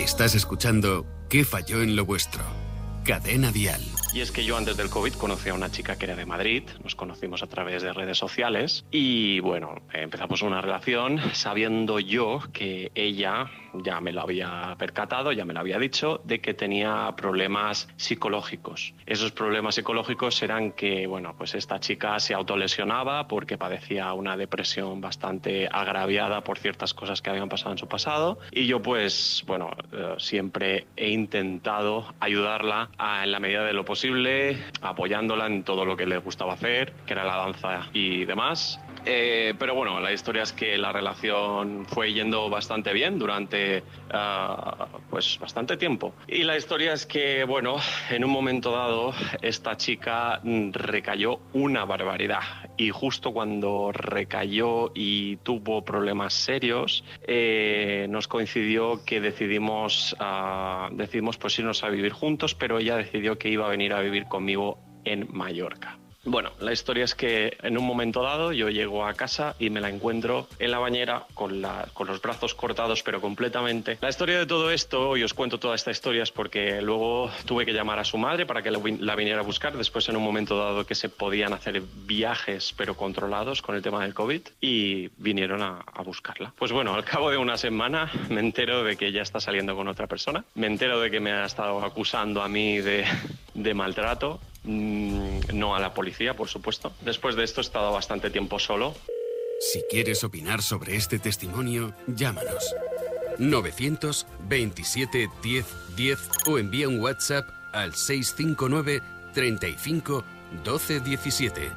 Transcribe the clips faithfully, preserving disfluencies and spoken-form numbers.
Estás escuchando ¿Qué falló en lo vuestro? Cadena Dial. Y es que yo antes del COVID conocí a una chica que era de Madrid, nos conocimos a través de redes sociales y bueno, empezamos una relación sabiendo yo que ella, ya me lo había percatado, ya me lo había dicho, de que tenía problemas psicológicos. Esos problemas psicológicos eran que, bueno, pues esta chica se autolesionaba porque padecía una depresión bastante agraviada por ciertas cosas que habían pasado en su pasado y yo pues, bueno, eh, siempre he intentado ayudarla a, en la medida de lo posible, apoyándola en todo lo que le gustaba hacer, que era la danza y demás. Eh, pero bueno, la historia es que la relación fue yendo bastante bien durante uh, pues bastante tiempo. Y la historia es que, bueno, en un momento dado esta chica recayó una barbaridad. Y justo cuando recayó y tuvo problemas serios, eh, nos coincidió que decidimos, uh, decidimos pues irnos a vivir juntos, pero ella decidió que iba a venir a vivir conmigo en Mallorca. Bueno, la historia es que en un momento dado yo llego a casa y me la encuentro en la bañera con, la, con los brazos cortados pero completamente. La historia de todo esto, y os cuento toda esta historia, es porque luego tuve que llamar a su madre para que la viniera a buscar, después en un momento dado que se podían hacer viajes pero controlados con el tema del COVID y vinieron a, a buscarla. Pues bueno, al cabo de una semana me entero de que ella está saliendo con otra persona, me entero de que me ha estado acusando a mí de, de maltrato. No a la policía, por supuesto. Después de esto he estado bastante tiempo solo. Si quieres opinar sobre este testimonio, llámanos. novecientos veintisiete diez diez o envía un WhatsApp al seis cinco nueve treinta y cinco doce diecisiete.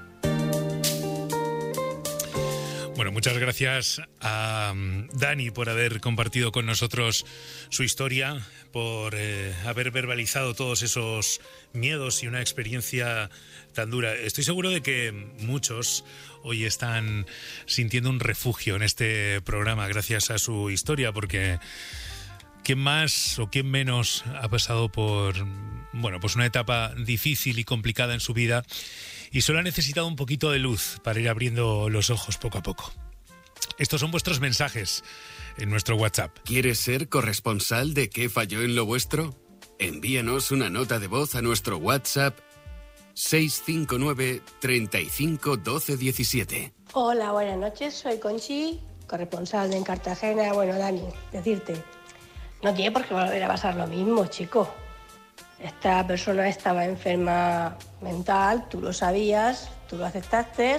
Bueno, muchas gracias a Dani por haber compartido con nosotros su historia, por eh, haber verbalizado todos esos miedos y una experiencia tan dura. Estoy seguro de que muchos hoy están sintiendo un refugio en este programa gracias a su historia, porque ¿quién más o quién menos ha pasado por, bueno, pues una etapa difícil y complicada en su vida y solo ha necesitado un poquito de luz para ir abriendo los ojos poco a poco? Estos son vuestros mensajes en nuestro WhatsApp. ¿Quieres ser corresponsal de ¿Qué falló en lo vuestro? Envíanos una nota de voz a nuestro WhatsApp seis cinco nueve treinta y cinco doce diecisiete. Hola, buenas noches, soy Conchi, corresponsal de en Cartagena. Bueno, Dani, decirte, no tiene por qué volver a pasar lo mismo, chico. Esta persona estaba enferma mental, tú lo sabías, tú lo aceptaste,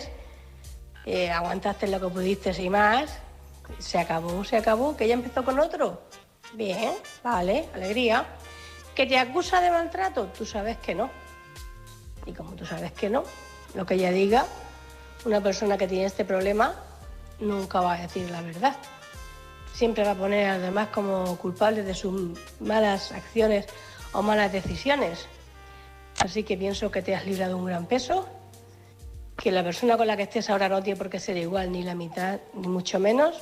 eh, aguantaste lo que pudiste y más. Se acabó, se acabó, que ella empezó con otro. Bien, vale, alegría. ¿Que te acusa de maltrato? Tú sabes que no. Y como tú sabes que no, lo que ella diga, una persona que tiene este problema nunca va a decir la verdad. Siempre va a poner a los demás como culpables de sus malas acciones o malas decisiones. Así que pienso que te has librado un gran peso, que la persona con la que estés ahora no tiene por qué ser igual ni la mitad, ni mucho menos,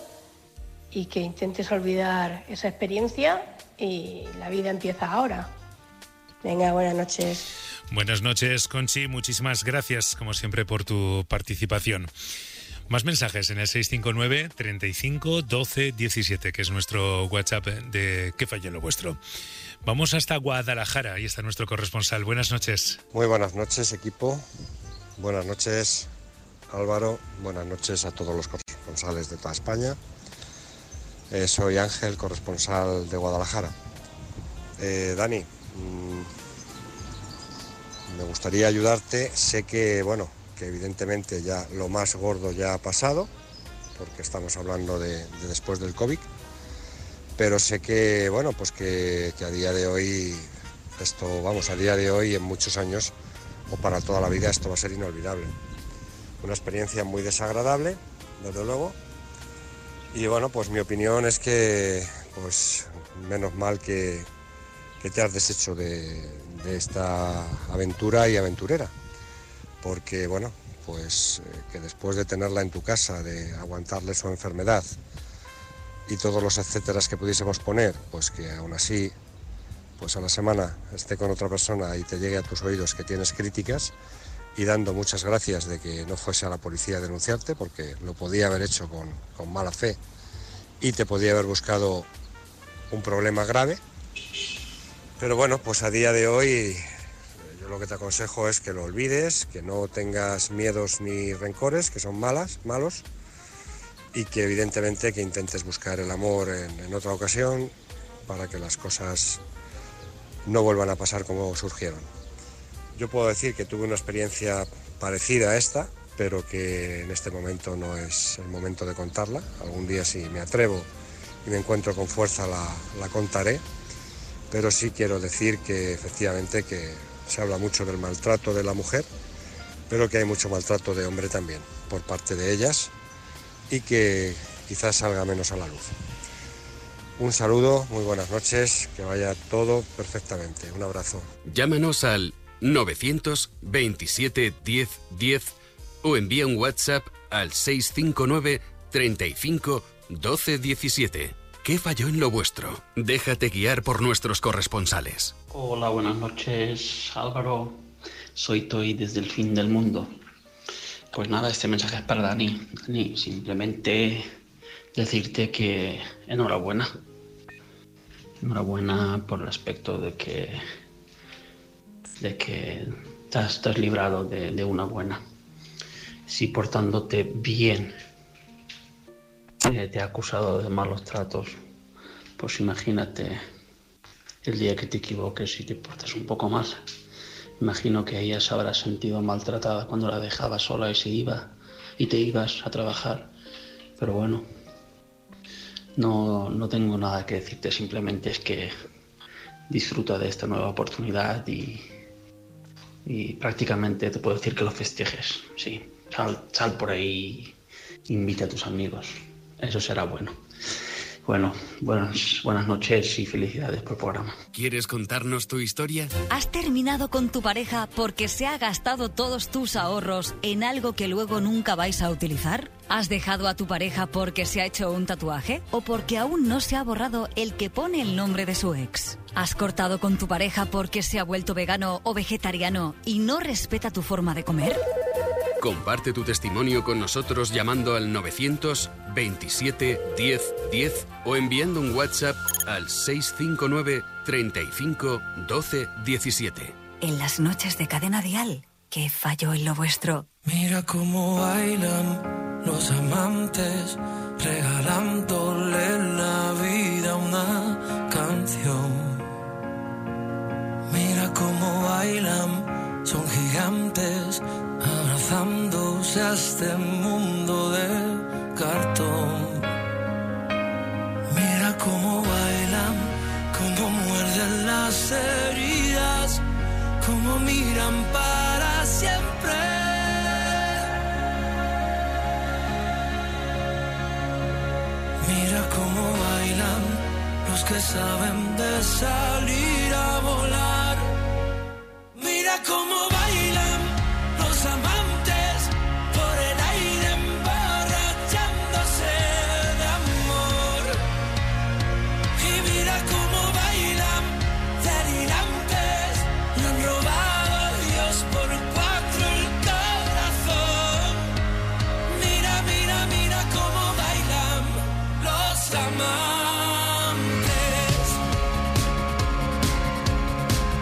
y que intentes olvidar esa experiencia y la vida empieza ahora. Venga, buenas noches. Buenas noches, Conchi. Muchísimas gracias, como siempre, por tu participación. Más mensajes en el seis cinco nueve treinta y cinco doce diecisiete, que es nuestro WhatsApp de ¿Qué falló en lo vuestro? Vamos hasta Guadalajara, ahí está nuestro corresponsal. Buenas noches. Muy buenas noches, equipo. Buenas noches, Álvaro. Buenas noches a todos los corresponsales de toda España. Eh, soy Ángel, corresponsal de Guadalajara. Eh, Dani, mmm, me gustaría ayudarte. Sé que, bueno, que evidentemente ya lo más gordo ya ha pasado, porque estamos hablando de, de después del COVID, pero sé que, bueno, pues que, que a día de hoy, esto, vamos, a día de hoy, en muchos años, o para toda la vida, esto va a ser inolvidable. Una experiencia muy desagradable, desde luego, y bueno, pues mi opinión es que, pues, menos mal que, que te has deshecho de, de esta aventura y aventurera. Porque, bueno, pues eh, que después de tenerla en tu casa, de aguantarle su enfermedad y todos los etcéteras que pudiésemos poner, pues que aún así, pues a la semana esté con otra persona y te llegue a tus oídos que tienes críticas, y dando muchas gracias de que no fuese a la policía a denunciarte, porque lo podía haber hecho con, con mala fe y te podía haber buscado un problema grave, Pero bueno, pues a día de hoy yo lo que te aconsejo es que lo olvides, que no tengas miedos ni rencores, que son malas, malos, y que evidentemente que intentes buscar el amor en, en otra ocasión para que las cosas no vuelvan a pasar como surgieron. Yo puedo decir que tuve una experiencia parecida a esta, pero que en este momento no es el momento de contarla. Algún día si me atrevo y me encuentro con fuerza la, la contaré. Pero sí quiero decir que efectivamente que se habla mucho del maltrato de la mujer, pero que hay mucho maltrato de hombre también por parte de ellas y que quizás salga menos a la luz. Un saludo, muy buenas noches, que vaya todo perfectamente. Un abrazo. Llámanos al novecientos veintisiete diez diez o envía un WhatsApp al seiscientos cincuenta y nueve treinta y cinco doce diecisiete. ¿Qué falló en lo vuestro? Déjate guiar por nuestros corresponsales. Hola, buenas noches, Álvaro. Soy Toy desde el fin del mundo. Pues nada, este mensaje es para Dani. Dani, simplemente decirte que enhorabuena. Enhorabuena por el aspecto de que, de que te has, te has librado de, de una buena. Si portándote bien Eh, te ha acusado de malos tratos, pues imagínate el día que te equivoques y te portas un poco más. Imagino que ella se habrá sentido maltratada cuando la dejaba sola y se iba y te ibas a trabajar. Pero bueno, no, no tengo nada que decirte, simplemente es que disfruta de esta nueva oportunidad y, y prácticamente te puedo decir que lo festejes. Sí, sal, sal por ahí, invita a tus amigos. Eso será bueno. Bueno, buenas, buenas noches y felicidades por el programa. ¿Quieres contarnos tu historia? ¿Has terminado con tu pareja porque se ha gastado todos tus ahorros en algo que luego nunca vais a utilizar? ¿Has dejado a tu pareja porque se ha hecho un tatuaje? ¿O porque aún no se ha borrado el que pone el nombre de su ex? ¿Has cortado con tu pareja porque se ha vuelto vegano o vegetariano y no respeta tu forma de comer? Comparte tu testimonio con nosotros llamando al novecientos veintisiete diez diez o enviando un WhatsApp al seiscientos cincuenta y nueve treinta y cinco doce diecisiete. En las noches de Cadena Dial, ¿qué falló en lo vuestro? Mira cómo bailan los amantes, regalándole la vida a una canción. Mira cómo bailan, son gigantes, abrazándose a este mundo de cartón. Mira cómo bailan, cómo muerden las heridas, cómo miran para siempre. Mira cómo bailan los que saben de salir a volar. Mira cómo bailan los amantes por el aire emborrachándose de amor. Y mira cómo bailan delirantes, le han robado a Dios por cuatro el corazón. Mira, mira, mira cómo bailan los amantes.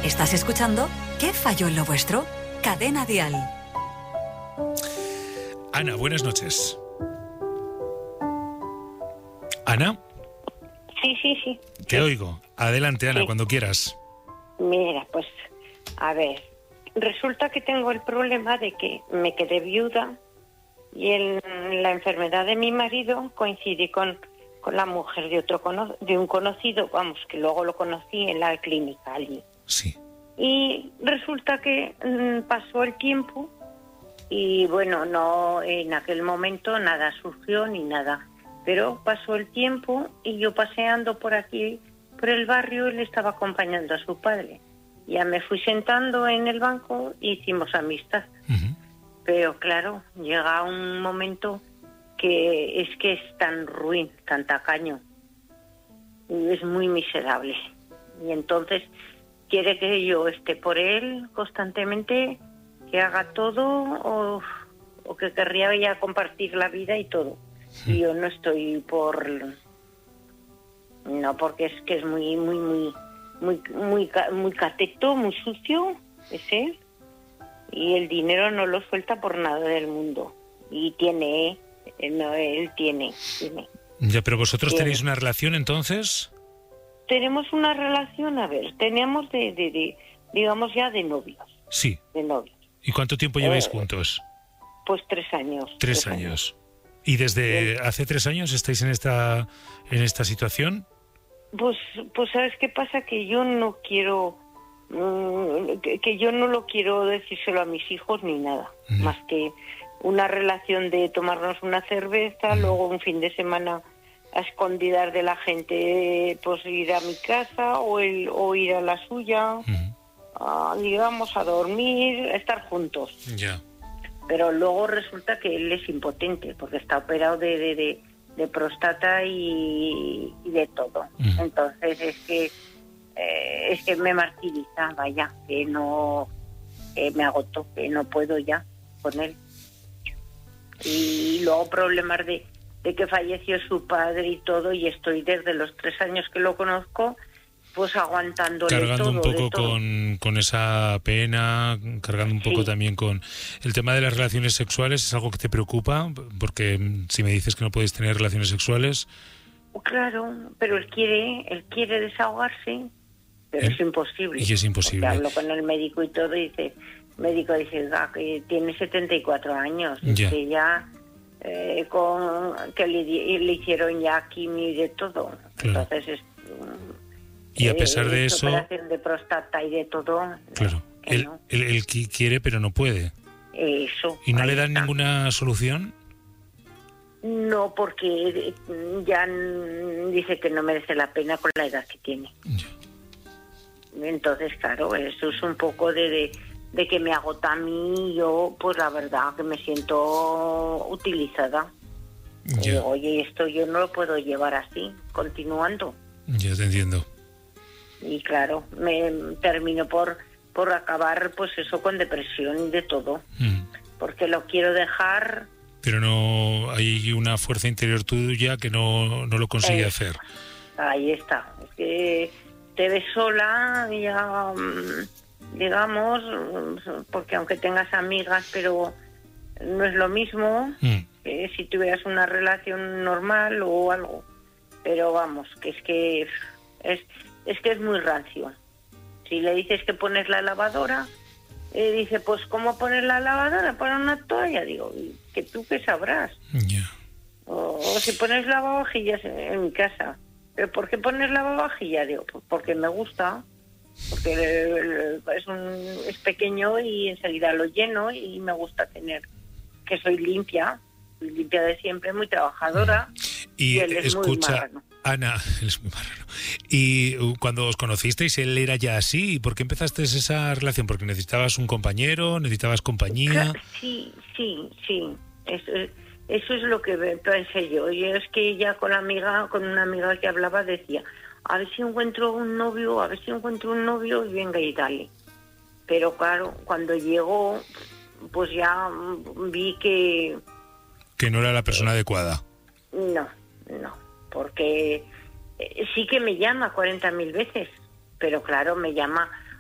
Estás escuchando ¿Qué falló en lo vuestro? Cadena Dial. Ana, buenas noches. Ana. Sí, sí, sí. Te sí. oigo. Adelante, Ana, sí. cuando quieras. Mira, pues, a ver, resulta que tengo el problema de que me quedé viuda y el, la enfermedad de mi marido coincide con, con la mujer de otro cono, de un conocido, vamos, que luego lo conocí en la clínica allí. Sí. Y resulta que mmm, pasó el tiempo y, bueno, no en aquel momento nada surgió ni nada. Pero pasó el tiempo y yo paseando por aquí, por el barrio, él estaba acompañando a su padre. Ya me fui sentando en el banco e hicimos amistad. Uh-huh. Pero claro, llega un momento que es que es tan ruin, tan tacaño. Y es muy miserable. Y entonces quiere que yo esté por él constantemente, que haga todo o, o que querría ya compartir la vida y todo. Y yo no estoy por... No, porque es que es muy, muy, muy, muy, muy, muy cateto, muy sucio, es él. Y el dinero no lo suelta por nada del mundo. Y tiene, ¿eh? No, él tiene, tiene. Ya, pero vosotros tiene. ¿Tenéis una relación entonces? Tenemos una relación, a ver, teníamos de, de, de digamos ya de novios. Sí. De novios. ¿Y cuánto tiempo lleváis eh, juntos? Pues tres años. Tres, tres años. años. ¿Y desde Bien. hace tres años estáis en esta en esta situación? Pues, pues ¿sabes qué pasa? Que yo no quiero, mmm, que, que yo no lo quiero decírselo a mis hijos ni nada, mm. más que una relación de tomarnos una cerveza, mm. luego un fin de semana a escondidas de la gente, pues ir a mi casa o, el, o ir a la suya, mm. a, digamos, a dormir, a estar juntos. Ya. Yeah. Pero luego resulta que él es impotente, porque está operado de, de, de, de próstata y, y de todo. Uh-huh. Entonces es que eh, es que me martiriza, vaya, que no eh, me agotó, que no puedo ya con él. Y luego problemas de, de que falleció su padre y todo, y estoy desde los tres años que lo conozco, pues aguantándole cargando todo, un poco con, con esa pena, cargando un poco sí. también con el tema de las relaciones sexuales. ¿Es algo que te preocupa? Porque si me dices que no puedes tener relaciones sexuales... Claro, pero él quiere, él quiere desahogarse, pero ¿Eh? es imposible. Y es imposible. Porque hablo con el médico y todo, y dice, el médico dice ah, que tiene setenta y cuatro años, ya. que ya eh, con que le, le hicieron ya quimio y de todo. Claro. Entonces es... Y a pesar de eso... operación de próstata y de todo... Claro, él, no. él, él quiere pero no puede. Eso. ¿Y no le dan está. ninguna solución? No, porque ya dice que no merece la pena con la edad que tiene. Ya. Entonces, claro, eso es un poco de, de, de que me agota a mí y yo, pues la verdad, que me siento utilizada. Ya. Y, oye, esto yo no lo puedo llevar así, continuando. Ya te entiendo. Y claro, me termino por por acabar, pues eso, con depresión y de todo. Mm. Porque lo quiero dejar... Pero no hay una fuerza interior tuya que no, no lo consigue eh, hacer. Ahí está. Es que te ves sola, ya, digamos, porque aunque tengas amigas, pero no es lo mismo mm. que si tuvieras una relación normal o algo. Pero vamos, que es que es... Es que es muy rancio. Si le dices que pones la lavadora, eh, dice, pues, ¿cómo poner la lavadora? Para una toalla. Digo, que tú qué sabrás. Yeah. O, o si pones lavavajillas en, en mi casa. ¿Pero por qué pones lavavajillas? Digo, pues porque me gusta. Porque es, un, es pequeño y enseguida lo lleno y me gusta tener, que soy limpia. Soy limpia de siempre, muy trabajadora. Y, y él es escucha... muy marrano. Ana, él es muy marrano. Y cuando os conocisteis, él era ya así. ¿Y por qué empezaste esa relación? ¿Porque necesitabas un compañero? ¿Necesitabas compañía? Sí, sí, sí. Eso, eso es lo que pensé yo. Yo es que ya con la amiga, con una amiga que hablaba, decía, a ver si encuentro un novio, a ver si encuentro un novio y venga y dale. Pero claro, cuando llegó, pues ya vi que... Que no era la persona eh, adecuada. No, no. Porque sí que me llama cuarenta mil veces, pero claro, me llama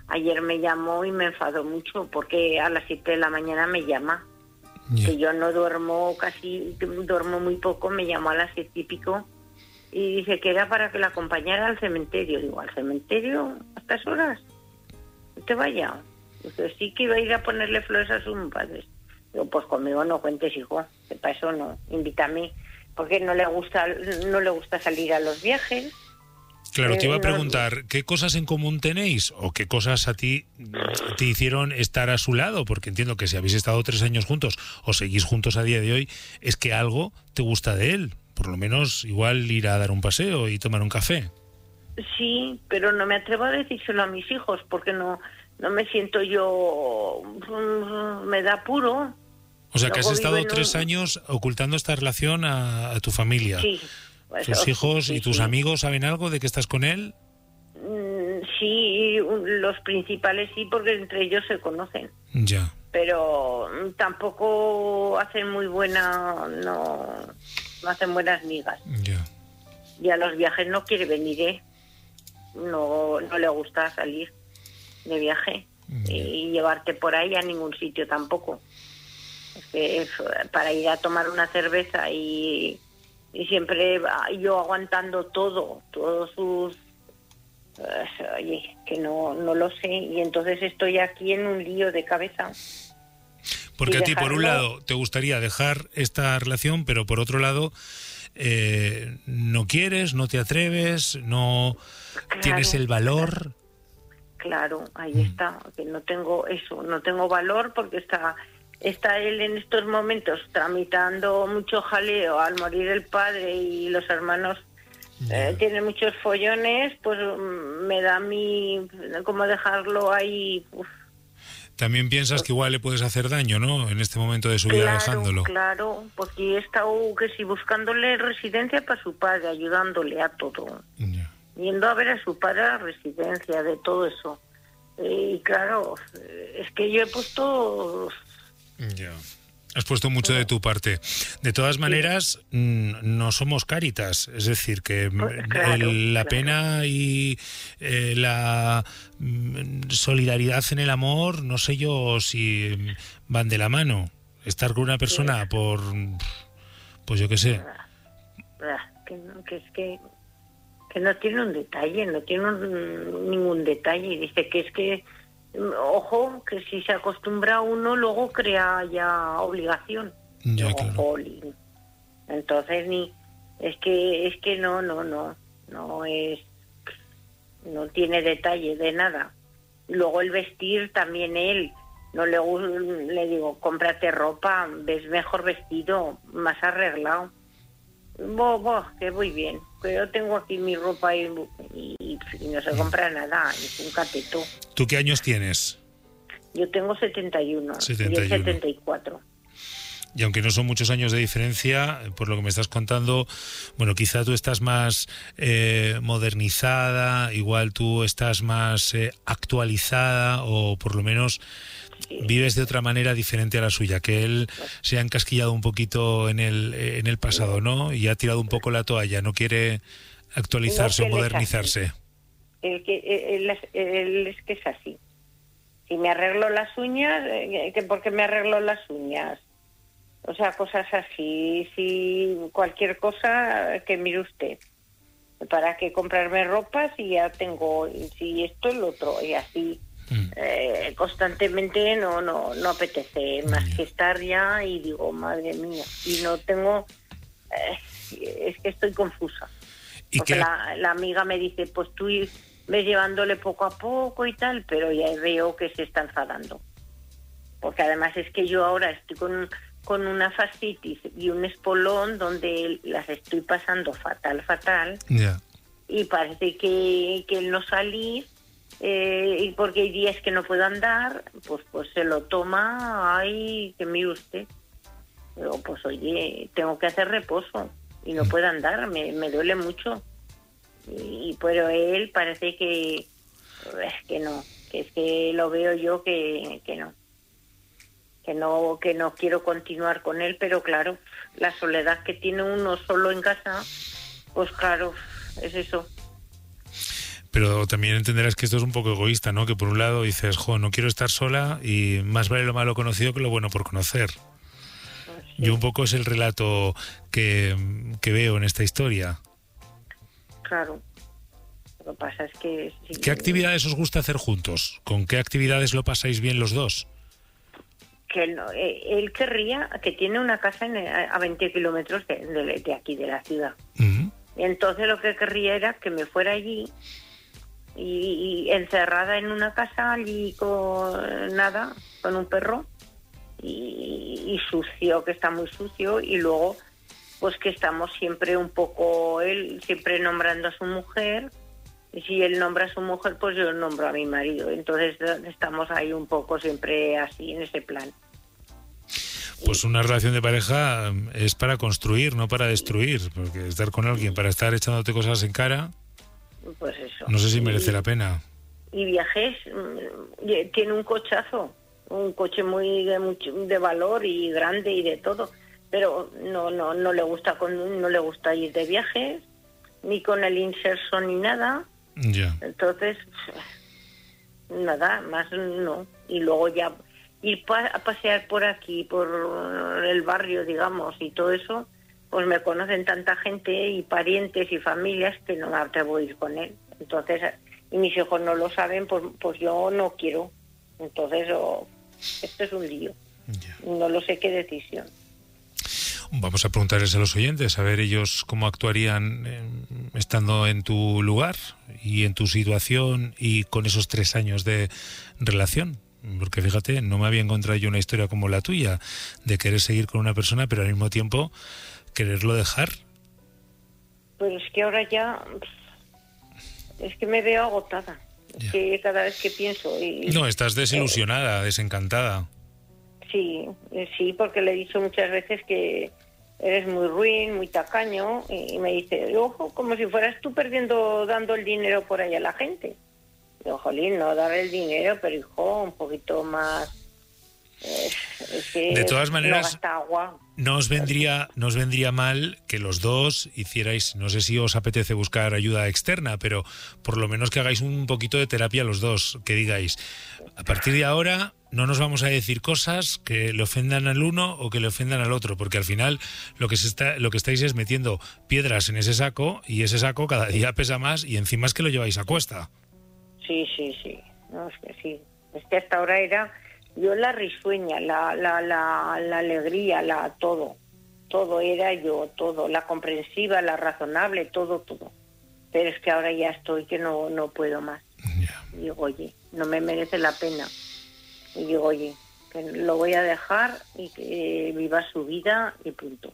ayer me llamó y me enfadó mucho porque a las siete de la mañana me llama. Yeah. Que yo no duermo casi, duermo muy poco, me llamó a las siete y pico y dice que era para que la acompañara al cementerio. Digo, ¿al cementerio? ¿A estas horas? ¿No te vaya? Dice, sí que iba a ir a ponerle flores a sus padres. Digo, pues conmigo no cuentes, hijo, que para eso no, invítame, porque no le gusta, no le gusta salir a los viajes. Claro, te iba a preguntar, ¿qué cosas en común tenéis o qué cosas a ti te hicieron estar a su lado? Porque entiendo que si habéis estado tres años juntos o seguís juntos a día de hoy, es que algo te gusta de él. Por lo menos igual ir a dar un paseo y tomar un café. Sí, pero no me atrevo a decírselo a mis hijos porque no, no me siento yo... me da apuro. O sea, que has estado tres un... años ocultando esta relación a, a tu familia. Sí. Pues, ¿tus hijos sí, y tus sí. amigos saben algo de que estás con él? Sí, los principales sí, porque entre ellos se conocen. Ya. Pero tampoco hacen muy buena, no, no hacen buenas migas. Ya. Y a los viajes no quiere venir, ¿eh? No, no le gusta salir de viaje ya. Y llevarte por ahí a ningún sitio tampoco. Es que para ir a tomar una cerveza y... Y siempre yo aguantando todo, todos sus... Uh, oye, que no, no lo sé. Y entonces estoy aquí en un lío de cabeza. Porque a ti, por un lado, te gustaría dejar esta relación, pero por otro lado, eh, no quieres, no te atreves, no claro, tienes el valor. Claro, ahí mm. está. Que no tengo eso, no tengo valor porque está... Está él en estos momentos tramitando mucho jaleo al morir el padre y los hermanos yeah. eh, tienen muchos follones, pues me da a mí como dejarlo ahí. Uf. También piensas que igual le puedes hacer daño, ¿no? En este momento de su vida claro, dejándolo. Claro, porque he estado que sí, buscándole residencia para su padre, ayudándole a todo. Yeah. Yendo a ver a su padre a la residencia, de todo eso. Y claro, es que yo he puesto... Ya. Has puesto mucho de tu parte. De todas maneras, sí. no somos Cáritas, es decir, que pues claro, el, la claro. pena y eh, la solidaridad en el amor, no sé yo si van de la mano. Estar con una persona sí. por, pues yo qué sé. Que, no, que es que, que no tiene un detalle, no tiene un, ningún detalle. Dice que es que ojo, que si se acostumbra uno, luego crea ya obligación. Ya, no, claro. Entonces, ni es que es que no, no, no, no es, no tiene detalle de nada. Luego el vestir también él, no le le digo, cómprate ropa, ves mejor vestido, más arreglado. Bo, bo, que voy bien. Que yo tengo aquí mi ropa y, y, y no se compra nada, es un cateto. ¿Tú qué años tienes? Yo tengo setenta y uno, setenta y uno. Y él setenta y cuatro. Y aunque no son muchos años de diferencia, por lo que me estás contando, bueno, quizá tú estás más eh, modernizada, igual tú estás más eh, actualizada o por lo menos sí. vives de otra manera diferente a la suya, que él se ha encasquillado un poquito en el, en el pasado, ¿no? Y ha tirado un poco la toalla, no quiere actualizarse no, o modernizarse. El que, él, él, él es que es así. Si me arreglo las uñas, que ¿por qué me arreglo las uñas? O sea, cosas así, si cualquier cosa que mire usted. ¿Para qué comprarme ropa si ya tengo, si esto es lo otro? Y así mm. eh, constantemente no no no apetece más mm. que estar ya y digo, madre mía, y no tengo, eh, es que estoy confusa. ¿Y porque qué? La, la amiga me dice, pues tú ves llevándole poco a poco y tal, pero ya veo que se está enfadando. Porque además es que yo ahora estoy con... con una fascitis y un espolón donde las estoy pasando fatal, fatal. Yeah. Y parece que, que el no salir, eh, y porque hay días que no puedo andar, pues pues se lo toma, ay, que mire usted. Pero pues oye, tengo que hacer reposo y no puedo andar, me, me duele mucho. Y pero él parece que, que no, que es que lo veo yo que, que no. que no que no quiero continuar con él, pero claro, la soledad que tiene uno solo en casa, pues claro, es eso. Pero también entenderás que esto es un poco egoísta, ¿no? Que por un lado dices, jo, no quiero estar sola y más vale lo malo conocido que lo bueno por conocer. Sí. Yo un poco es el relato que, que veo en esta historia. Claro. Lo que pasa es que... Sí, ¿qué actividades os gusta hacer juntos? ¿Con qué actividades lo pasáis bien los dos? Que él, no, él querría, que tiene una casa en, a veinte kilómetros de, de, de aquí, de la ciudad. Uh-huh. Y entonces lo que querría era que me fuera allí y, y encerrada en una casa allí con nada, con un perro y, y sucio, que está muy sucio, y luego pues que estamos siempre un poco, él siempre nombrando a su mujer, y si él nombra a su mujer, pues yo nombro a mi marido. Entonces estamos ahí un poco siempre así, en ese plan. Pues una relación de pareja es para construir, no para destruir, porque estar con alguien para estar echándote cosas en cara, pues eso. No sé si merece y, la pena. Y viajes, tiene un cochazo, un coche muy de, mucho, de valor y grande y de todo, pero no no no le gusta con, no le gusta ir de viajes, ni con el inserso ni nada. Ya. Entonces, nada, más no. Y luego ya ir pa- a pasear por aquí, por el barrio, digamos, y todo eso, pues me conocen tanta gente y parientes y familias que no me atrevo a ir con él. Entonces, y mis hijos no lo saben, pues, pues yo no quiero. Entonces, oh, esto es un lío. Ya. No lo sé qué decisión. Vamos a preguntarles a los oyentes, a ver ellos cómo actuarían eh, estando en tu lugar y en tu situación y con esos tres años de relación. Porque fíjate, no me había encontrado yo una historia como la tuya, de querer seguir con una persona, pero al mismo tiempo quererlo dejar. Pero es que ahora ya, es que me veo agotada. Ya. Es que cada vez que pienso... Y, no, estás desilusionada, eh, desencantada. Sí, sí, porque le he dicho muchas veces que eres muy ruin, muy tacaño, y me dice, ojo, como si fueras tú perdiendo, dando el dinero por ahí a la gente. Digo, jolín, no dar el dinero, pero hijo, un poquito más... Eh, es que de todas maneras, no gasta agua. No os vendría, no os vendría mal que los dos hicierais, no sé si os apetece buscar ayuda externa, pero por lo menos que hagáis un poquito de terapia los dos, que digáis, a partir de ahora no nos vamos a decir cosas que le ofendan al uno o que le ofendan al otro, porque al final lo que se está, lo que estáis es metiendo piedras en ese saco y ese saco cada día pesa más y encima es que lo lleváis a cuesta. Sí, sí, sí, no, es que sí, es que hasta ahora era... Yo la risueña, la, la, la, la alegría, la todo, todo era yo, todo, la comprensiva, la razonable, todo, todo. Pero es que ahora ya estoy que no, no puedo más. Yeah. Y digo, oye, no me merece la pena. Y digo, oye, que lo voy a dejar y que viva su vida y punto.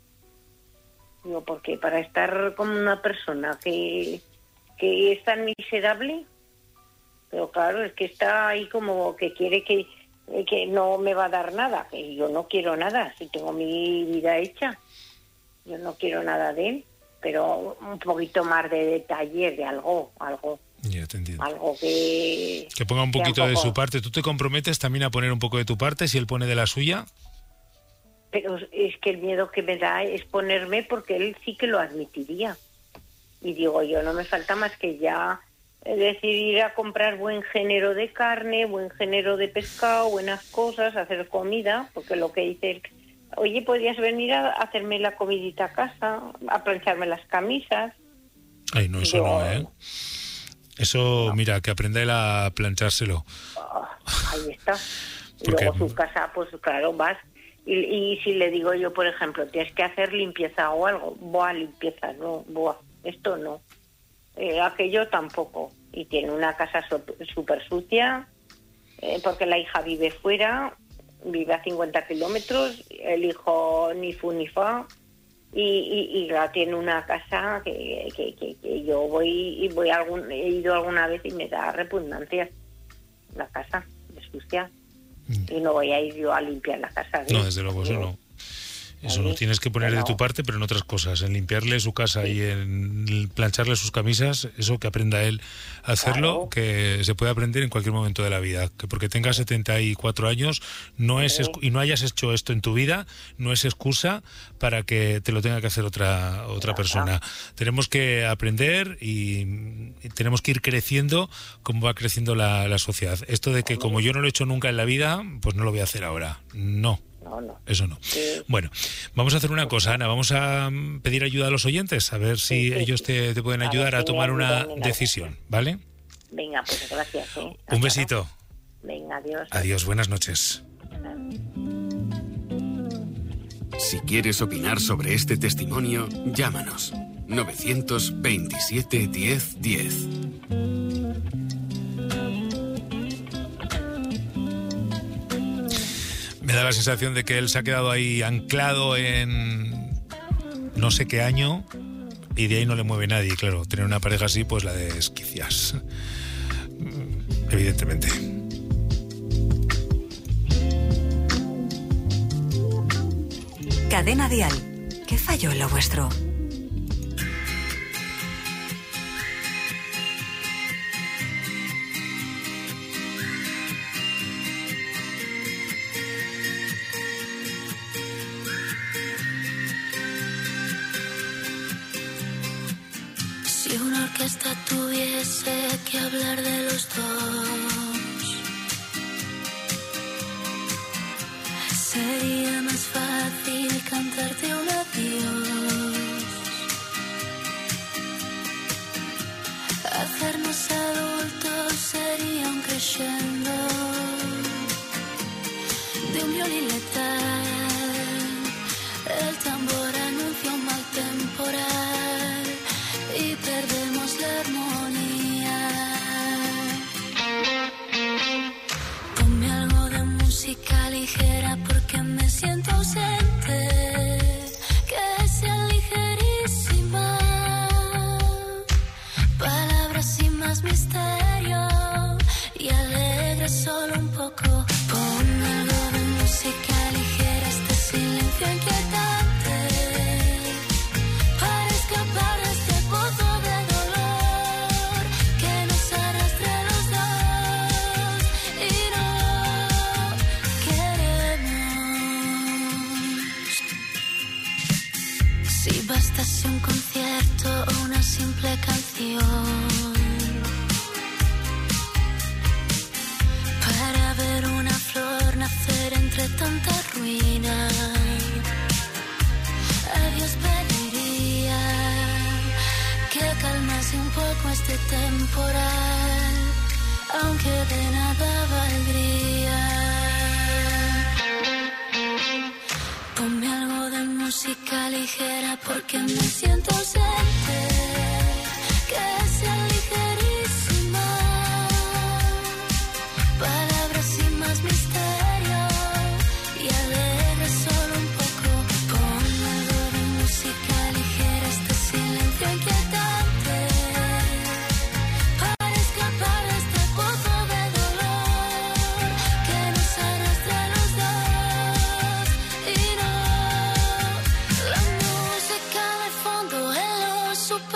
Digo, porque para estar con una persona que, que es tan miserable, pero claro, es que está ahí como que quiere que... que no me va a dar nada, que yo no quiero nada, si tengo mi vida hecha, yo no quiero nada de él, pero un poquito más de detalle, de algo, algo. Ya te entiendo. Algo que... Que ponga un poquito un poco... de su parte. ¿Tú te comprometes también a poner un poco de tu parte si él pone de la suya? Pero es que el miedo que me da es ponerme, porque él sí que lo admitiría. Y digo yo, no me falta más que ya... decidir a comprar buen género de carne, buen género de pescado, buenas cosas, hacer comida, porque lo que dice, oye, podrías venir a hacerme la comidita a casa, a plancharme las camisas. Ay, no, eso Yo, no, ¿eh? Eso, no. Mira, que aprenda él a planchárselo. Oh, ahí está. Porque... Luego su casa, pues claro, vas. Y, y si le digo yo, por ejemplo, tienes que hacer limpieza o algo, buah, limpieza, no, buah, esto no. Eh, aquello tampoco, y tiene una casa súper sucia, eh, porque la hija vive fuera, vive a cincuenta kilómetros, el hijo ni fu ni fa, y, y, y la tiene una casa que, que, que, que yo voy y voy algún, he ido alguna vez y me da repugnancia la casa, es sucia, mm. y no voy a ir yo a limpiar la casa. No, desde luego, eso no. Eso lo tienes que poner de tu parte, pero en otras cosas, en limpiarle su casa y en plancharle sus camisas, eso que aprenda él a hacerlo, claro. Que se puede aprender en cualquier momento de la vida, que porque tengas setenta y cuatro años no es sí. y no hayas hecho esto en tu vida, no es excusa para que te lo tenga que hacer otra otra Ajá. persona. Tenemos que aprender y, y tenemos que ir creciendo como va creciendo la, la sociedad. Esto de que como yo no lo he hecho nunca en la vida, pues no lo voy a hacer ahora. No. No, no. Eso no. Sí. Bueno, vamos a hacer una cosa, Ana. Vamos a pedir ayuda a los oyentes, a ver si sí, sí, ellos te, te pueden ayudar a, a tomar una decisión, ¿vale? Venga, pues gracias. ¿eh? Un besito. Venga, adiós. Adiós, buenas noches. Si quieres opinar sobre este testimonio, llámanos. novecientos veintisiete diez diez. Me da la sensación de que él se ha quedado ahí anclado en no sé qué año y de ahí no le mueve nadie. Claro, tener una pareja así, pues la desquicias. Evidentemente. Cadena Dial. ¿Qué falló en lo vuestro? Si una orquesta tuviese que hablar de los dos, sería más fácil cantarte un adiós. Hacernos adultos sería un crescendo de un violín letal. El tambor anuncia un mal temporal y perdemos la armonía. Ponme algo de música ligera porque me siento ausente, que sea ligerísima, palabras sin más misterio y alegre solo un poco. Ponme algo de música ligera, este silencio inquietante, para escapar de este pozo de dolor que nos arrastre a los dos y no queremos. Si bastase un concierto o una simple canción para ver una flor nacer entre tanta ruina, a Dios pediría que calmase un poco este temporal, aunque de nada valdría. Ponme algo de música ligera porque me siento ausente, que sea ligerísima, palabras sin más misterio y alegre solo un poco. Ponme algo de música ligera, este silencio inquietante, para escapar de este pozo de dolor que nos arrastra a los dos y no. La música de fondo en lo superior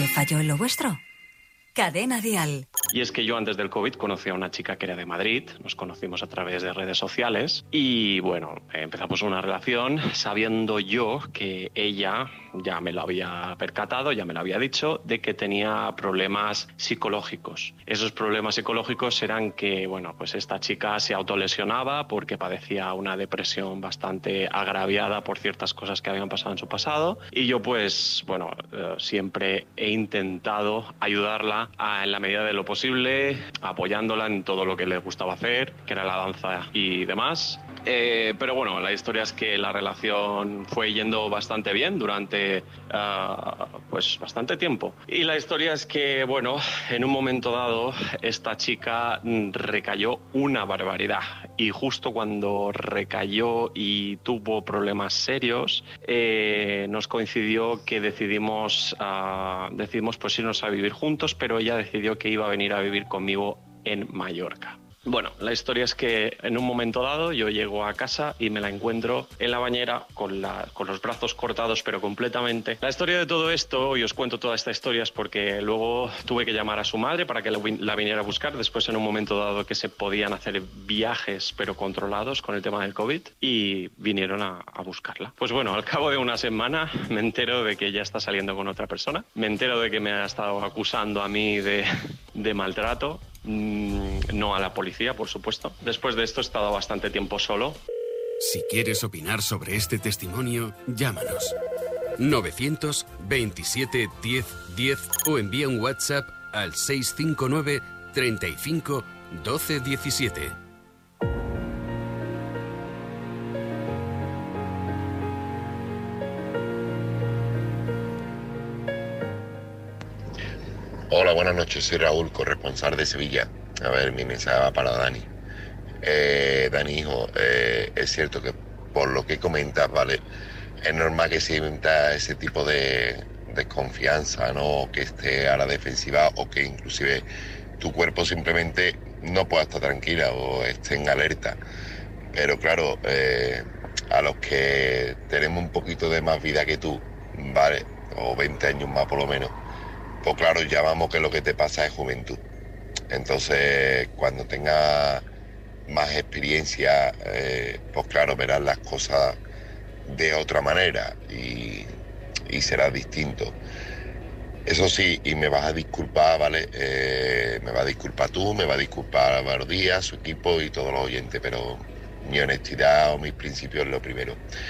¿Qué falló en lo vuestro? Cadena Dial. Y es que yo antes del COVID conocí a una chica que era de Madrid, nos conocimos a través de redes sociales y bueno, empezamos una relación sabiendo yo que ella, ya me lo había percatado, ya me lo había dicho, de que tenía problemas psicológicos. Esos problemas psicológicos eran que, bueno, pues esta chica se autolesionaba porque padecía una depresión bastante agraviada por ciertas cosas que habían pasado en su pasado y yo pues, bueno, eh, siempre he intentado ayudarla a, en la medida de lo posible, apoyándola en todo lo que le gustaba hacer, que era la danza y demás. Eh, pero bueno, la historia es que la relación fue yendo bastante bien durante uh, pues bastante tiempo. Y la historia es que, bueno, en un momento dado esta chica recayó una barbaridad. Y justo cuando recayó y tuvo problemas serios, eh, nos coincidió que decidimos, uh, decidimos pues irnos a vivir juntos, pero ella decidió que iba a venir a vivir conmigo en Mallorca. Bueno, la historia es que en un momento dado yo llego a casa y me la encuentro en la bañera con, la, con los brazos cortados pero completamente. La historia de todo esto, y os cuento toda esta historia, es porque luego tuve que llamar a su madre para que la, la viniera a buscar. Después en un momento dado que se podían hacer viajes pero controlados con el tema del COVID y vinieron a, a buscarla. Pues bueno, al cabo de una semana me entero de que ella está saliendo con otra persona. Me entero de que me ha estado acusando a mí de, de maltrato. No a la policía, por supuesto. Después de esto he estado bastante tiempo solo. Si quieres opinar sobre este testimonio, llámanos. novecientos veintisiete diez diez o envía un WhatsApp al seis cinco nueve treinta y cinco doce diecisiete. Hola, buenas noches, soy Raúl, corresponsal de Sevilla. A ver, mi mensaje va para Dani. Eh, Dani, hijo, eh, es cierto que por lo que comentas, ¿vale? Es normal que se sienta ese tipo de desconfianza, ¿no? Que esté a la defensiva o que inclusive tu cuerpo simplemente no pueda estar tranquila o esté en alerta. Pero claro, eh, a los que tenemos un poquito de más vida que tú, ¿vale? O veinte años más por lo menos, pues claro, ya vamos que lo que te pasa es juventud. Entonces, cuando tengas más experiencia, eh, pues claro, verás las cosas de otra manera y, y será distinto. Eso sí, y me vas a disculpar, ¿vale? Eh, me vas a disculpar tú, me va a disculpar Álvaro Díaz, su equipo y todos los oyentes, pero mi honestidad o mis principios es lo primero.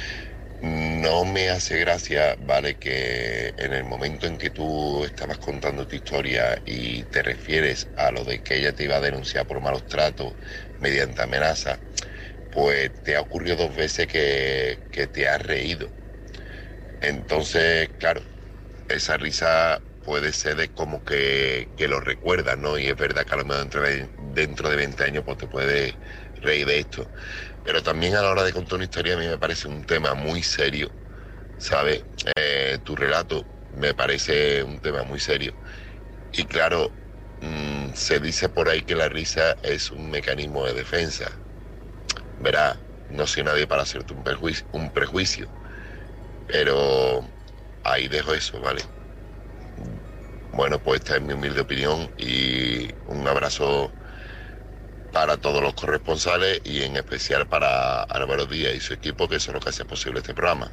No me hace gracia, ¿vale?, que en el momento en que tú estabas contando tu historia y te refieres a lo de que ella te iba a denunciar por malos tratos mediante amenaza, pues te ha ocurrido dos veces que, que te has reído. Entonces, claro, esa risa puede ser de como que, que lo recuerdas, ¿no? Y es verdad que a lo mejor dentro de, dentro de veinte años pues te puedes reír de esto. Pero también a la hora de contar una historia a mí me parece un tema muy serio, ¿sabes? Eh, tu relato me parece un tema muy serio. Y claro, mmm, se dice por ahí que la risa es un mecanismo de defensa. Verás, no soy nadie para hacerte un prejuicio, un prejuicio, pero ahí dejo eso, ¿vale? Bueno, pues esta es mi humilde opinión y un abrazo para todos los corresponsales y en especial para Álvaro Díaz y su equipo, que son los que hacen posible este programa.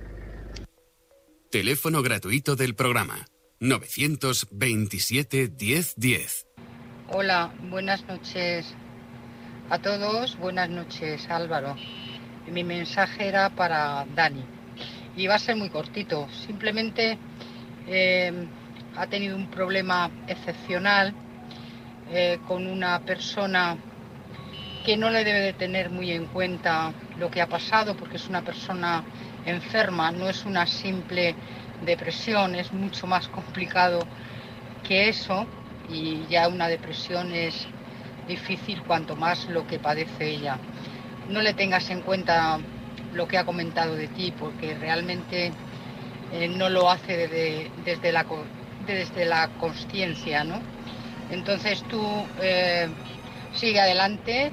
Teléfono gratuito del programa novecientos veintisiete diez diez. Hola, buenas noches a todos, buenas noches Álvaro. Mi mensaje era para Dani y va a ser muy cortito. Simplemente eh, ha tenido un problema excepcional eh, con una persona que no le debe de tener muy en cuenta lo que ha pasado, porque es una persona enferma, no es una simple depresión, es mucho más complicado que eso, y ya una depresión es difícil cuanto más lo que padece ella. No le tengas en cuenta lo que ha comentado de ti, porque realmente eh, no lo hace desde, desde la, desde la consciencia, ¿no? Entonces tú eh, sigue adelante.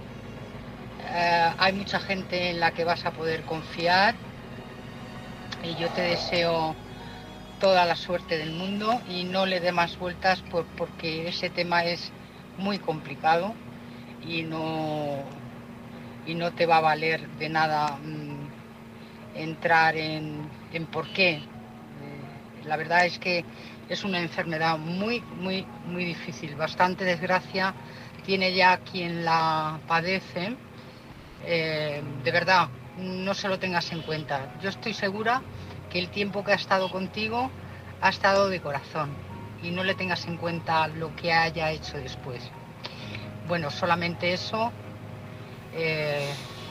Uh, hay mucha gente en la que vas a poder confiar y yo te deseo toda la suerte del mundo y no le dé más vueltas por, porque ese tema es muy complicado y no, y no te va a valer de nada mmm, entrar en, en por qué. Eh, la verdad es que es una enfermedad muy, muy, muy difícil, bastante desgracia tiene ya quien la padece. Eh, de verdad, no se lo tengas en cuenta. Yo estoy segura que el tiempo que ha estado contigo ha estado de corazón y no le tengas en cuenta lo que haya hecho después. Bueno, solamente eso. Eh...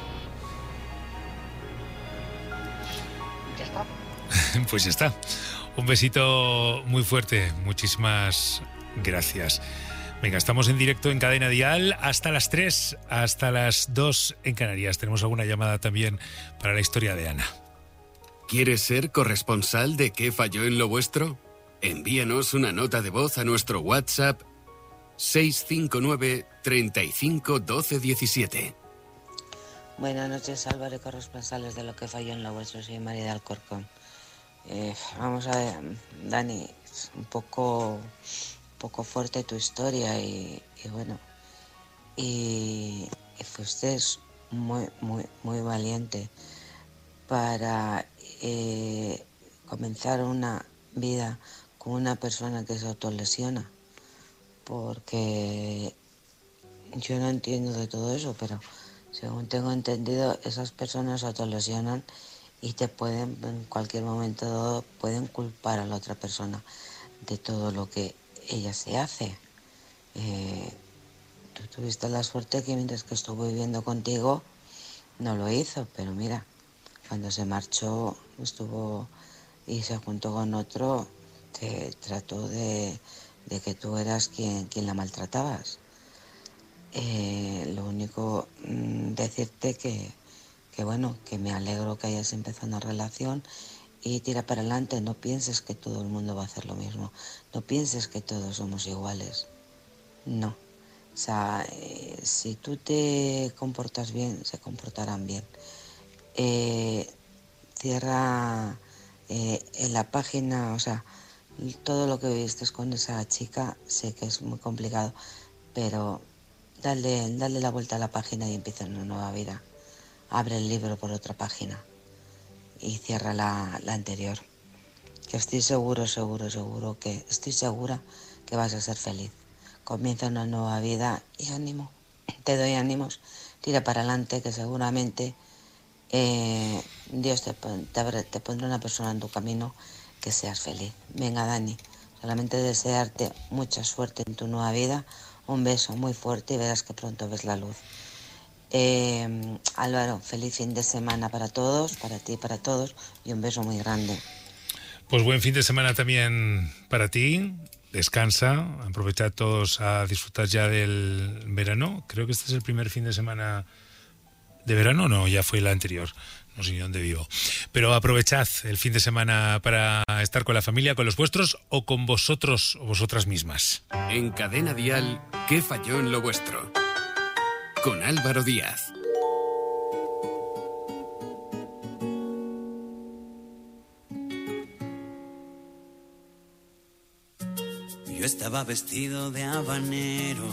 Ya está. Pues ya está. Un besito muy fuerte. Muchísimas gracias. Venga, estamos en directo en Cadena Dial hasta las tres, hasta las dos en Canarias. Tenemos alguna llamada también para la historia de Ana. ¿Quieres ser corresponsal de ¿Qué falló en lo vuestro? Envíanos una nota de voz a nuestro WhatsApp seis cinco nueve, treinta y cinco, doce, diecisiete. Buenas noches, Álvaro y corresponsales de Lo que falló en lo vuestro. Soy María de Alcorcón. Eh, vamos a ver, Dani, es un poco... poco fuerte tu historia y, y bueno y, y fuiste muy muy muy valiente para eh, comenzar una vida con una persona que se autolesiona, porque yo no entiendo de todo eso, pero según tengo entendido esas personas se autolesionan y te pueden en cualquier momento pueden culpar a la otra persona de todo lo que ella se hace. Eh, tú tuviste la suerte que mientras que estuvo viviendo contigo no lo hizo, pero mira, cuando se marchó estuvo y se juntó con otro, te trató de, de que tú eras quien, quien la maltratabas. Eh, lo único mmm, decirte que, que bueno, que me alegro que hayas empezado una relación y tira para adelante. No pienses que todo el mundo va a hacer lo mismo. No pienses que todos somos iguales. No. O sea, eh, si tú te comportas bien, se comportarán bien. Eh, cierra eh, en la página, o sea, todo lo que viviste con esa chica, sé que es muy complicado, pero dale, dale la vuelta a la página y empieza una nueva vida. Abre el libro por otra página y cierra la, la anterior. Que estoy seguro, seguro, seguro que estoy segura que vas a ser feliz. Comienza una nueva vida y ánimo. Te doy ánimos. Tira para adelante, que seguramente eh, Dios te, te, te pondrá una persona en tu camino que seas feliz. Venga, Dani, solamente desearte mucha suerte en tu nueva vida. Un beso muy fuerte y verás que pronto ves la luz. Eh, Álvaro, feliz fin de semana para todos, para ti y para todos, y un beso muy grande. Pues buen fin de semana también para ti. Descansa, aprovecha todos a disfrutar ya del verano. Creo que este es el primer fin de semana de verano, no, ya fue el anterior. No sé ni dónde vivo. Pero aprovechad el fin de semana para estar con la familia, con los vuestros o con vosotros o vosotras mismas. En Cadena Dial, ¿Qué falló en lo vuestro? Con Álvaro Díaz. Yo estaba vestido de habanero.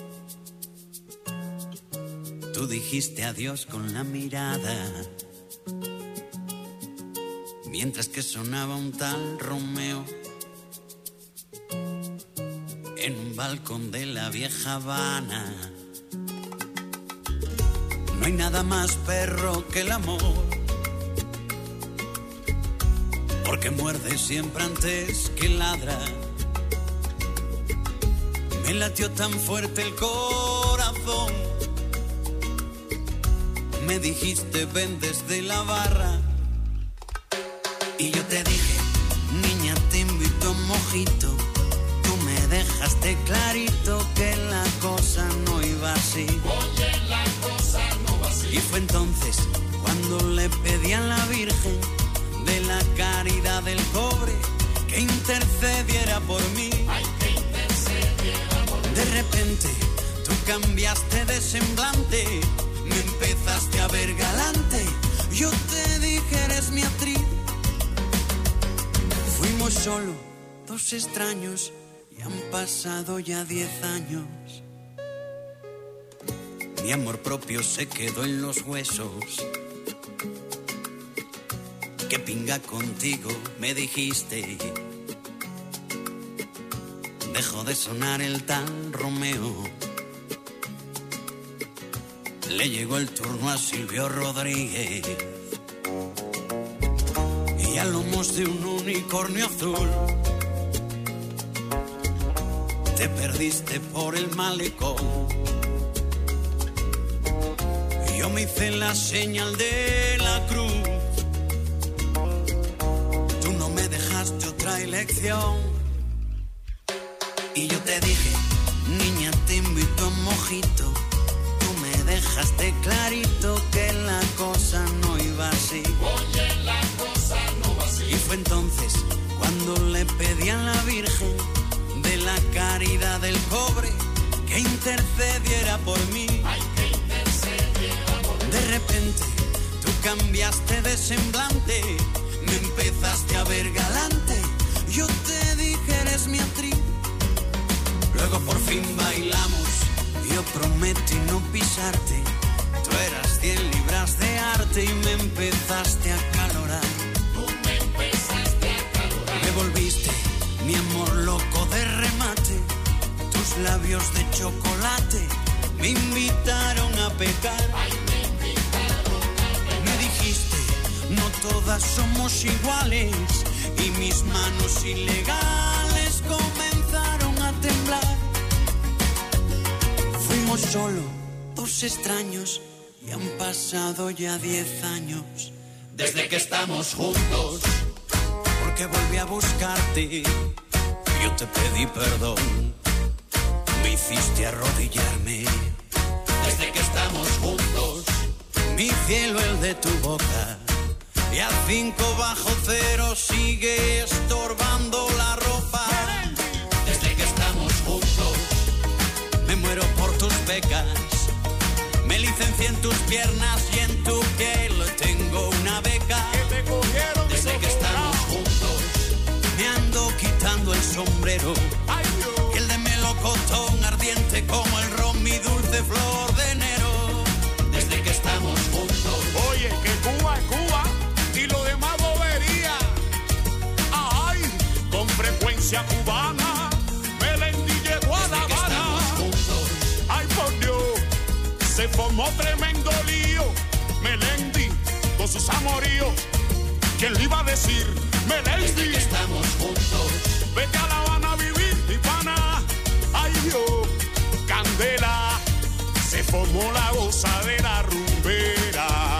Tú dijiste adiós con la mirada, mientras que sonaba un tal Romeo en un balcón de la vieja Habana. No hay nada más perro que el amor, porque muerde siempre antes que ladra. Me latió tan fuerte el corazón. Me dijiste ven desde la barra y yo te dije, niña, te invito a un mojito. Tú me dejaste clarito que la cosa no iba así. Oye, la cosa no va así. Y fue entonces cuando le pedí a la Virgen de la caridad del cobre que intercediera por mí. Ay, que intercediera por mí. De repente tú cambiaste de semblante, me empezaste a ver galante. Yo te dije eres mi actriz. Fuimos Fuimos solo dos extraños y han pasado ya diez años. Mi amor propio se quedó en los huesos. Qué pinga contigo, me dijiste. Dejó de sonar el tal Romeo. Le llegó el turno a Silvio Rodríguez. Y a lomos de un unicornio azul te perdiste por el malecón. Yo me hice la señal de la cruz. Tú no me dejaste otra elección. Y yo te dije, niña, te invito a un mojito. Tú me dejaste clarito que la cosa no iba así. Oye, la cosa no va así. Y fue entonces cuando le pedí a la Virgen de la caridad del pobre que intercediera por mí. Ay, que intercediera por mí. De repente tú cambiaste de semblante, me empezaste a ver galante. Yo te dije, eres mi actriz. Luego por fin bailamos, yo prometí no pisarte. Tú eras cien libras de arte y me empezaste a calorar. Tú me empezaste a calorar. Me volviste mi amor loco de remate. Tus labios de chocolate me invitaron a pecar. Ay, me invitaron a pecar. Me dijiste, no todas somos iguales. Y mis manos ilegales comenzaron a temblar. Fuimos solo dos extraños y han pasado ya diez años desde que estamos juntos. Porque volví a buscarte, yo te pedí perdón, me hiciste arrodillarme. Desde que estamos juntos, mi cielo el de tu boca, y a cinco bajo cero sigue estorbando la ropa. Desde que estamos juntos, me muero por tus becas, me licencié en tus piernas y en tu piel tengo una beca. Desde que estamos juntos, me ando quitando el sombrero, el de melocotón ardiente como el ron, mi dulce flor de enero. Desde que estamos juntos, oye, que Cuba es Cuba y lo demás bobería. Ay, con frecuencia cubana, Melendi llegó a La Habana. Ay, por Dios, se formó tremendo lío. Melendi con sus amoríos. ¿Quién le iba a decir? Melendi. Desde que estamos juntos, vete a La Habana a vivir, mi pana. Ay, Dios, candela. Se formó la gozadera rumbera.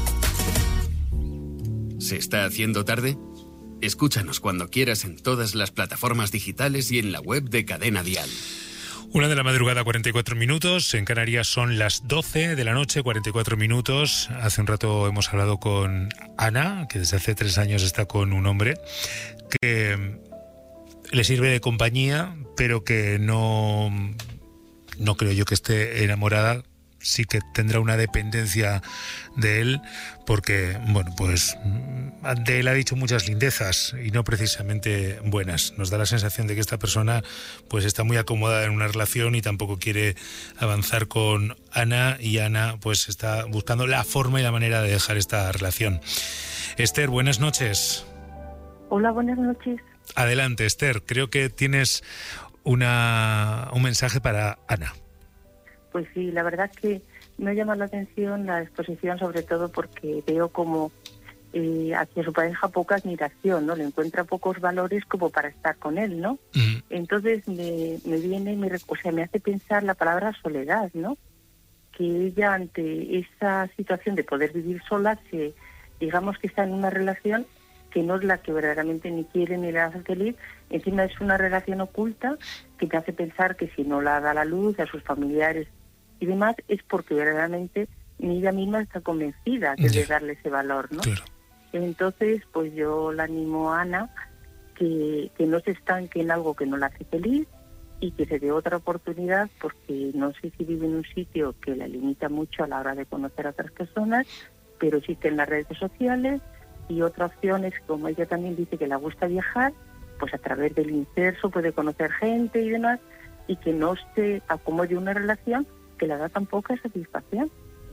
¿Se está haciendo tarde? Escúchanos cuando quieras en todas las plataformas digitales y en la web de Cadena Dial. Una de la madrugada, cuarenta y cuatro minutos. En Canarias son las doce de la noche, cuarenta y cuatro minutos. Hace un rato hemos hablado con Ana, que desde hace tres años está con un hombre que le sirve de compañía, pero que no, no creo yo que esté enamorada. Sí que tendrá una dependencia de él, porque, bueno, pues de él ha dicho muchas lindezas y no precisamente buenas. Nos da la sensación de que esta persona pues está muy acomodada en una relación y tampoco quiere avanzar con Ana, y Ana pues está buscando la forma y la manera de dejar esta relación. Esther, buenas noches. Hola, buenas noches. Adelante, Esther. Creo que tienes una, un mensaje para Ana. Pues sí, la verdad es que me ha llamado la atención la exposición, sobre todo porque veo como eh, hacia su pareja poca admiración, ¿no? Le encuentra pocos valores como para estar con él, ¿no? Mm. Entonces me, me viene, me, o sea, me hace pensar la palabra soledad, ¿no? Que ella, ante esa situación de poder vivir sola, se, digamos que está en una relación que no es la que verdaderamente ni quiere ni la hace feliz. Encima es una relación oculta que te hace pensar que si no la da a la luz a sus familiares y demás, es porque verdaderamente ni ella misma está convencida de, de darle ese valor, ¿no? Claro. Entonces, pues yo la animo a Ana que, que no se estanque en algo que no la hace feliz y que se dé otra oportunidad, porque no sé si vive en un sitio que la limita mucho a la hora de conocer a otras personas, pero existen las redes sociales, y otra opción es, como ella también dice que le gusta viajar, pues a través del inserso puede conocer gente y demás, y que no se acomode una relación que le da tan poca satisfacción.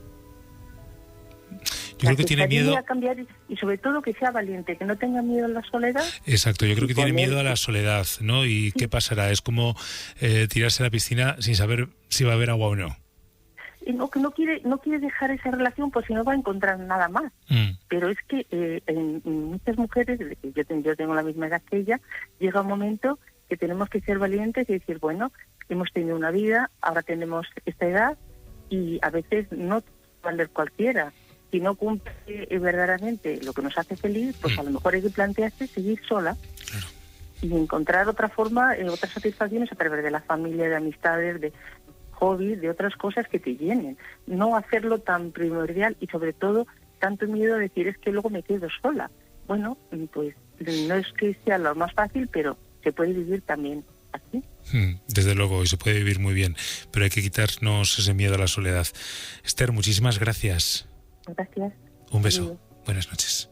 Yo creo que tiene miedo a cambiar y sobre todo que sea valiente, que no tenga miedo a la soledad. Exacto, yo creo que tiene miedo a la soledad, ¿no? ¿Y qué pasará? Es como eh, tirarse a la piscina sin saber si va a haber agua o no. Y no, que no quiere no quiere dejar esa relación, pues si no va a encontrar nada más. Mm. Pero es que eh, en, en muchas mujeres, yo tengo, yo tengo la misma edad que ella, llega un momento que tenemos que ser valientes y decir, bueno, hemos tenido una vida, ahora tenemos esta edad, y a veces no valer cualquiera. Si no cumple eh, verdaderamente lo que nos hace feliz, pues mm. a lo mejor hay que plantearse seguir sola. Claro. Y encontrar otra forma, eh, otras satisfacciones a través de la familia, de amistades, de hobbies, de otras cosas que te llenen. No hacerlo tan primordial y sobre todo tanto miedo a decir es que luego me quedo sola. Bueno, pues no es que sea lo más fácil, pero se puede vivir también así. Desde luego, y se puede vivir muy bien, pero hay que quitarnos ese miedo a la soledad. Esther, muchísimas gracias. Gracias. Un beso. Sí. Buenas noches.